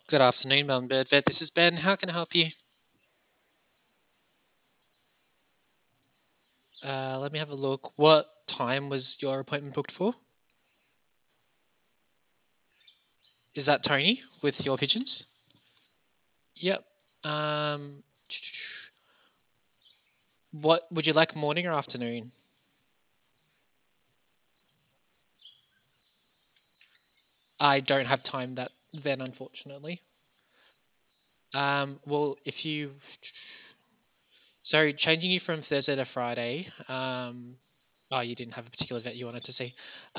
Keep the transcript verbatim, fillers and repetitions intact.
Good afternoon, Melbourne Bird Vet. This is Ben. How can I help you? Uh, let me have a look. What time was your appointment booked for? Is that Tony with your pigeons? Yep. Um, what would you like, morning or afternoon? I don't have time that then, unfortunately. Um, well, if you so changing you from Thursday to Friday. Um, oh, you didn't have a particular vet you wanted to see.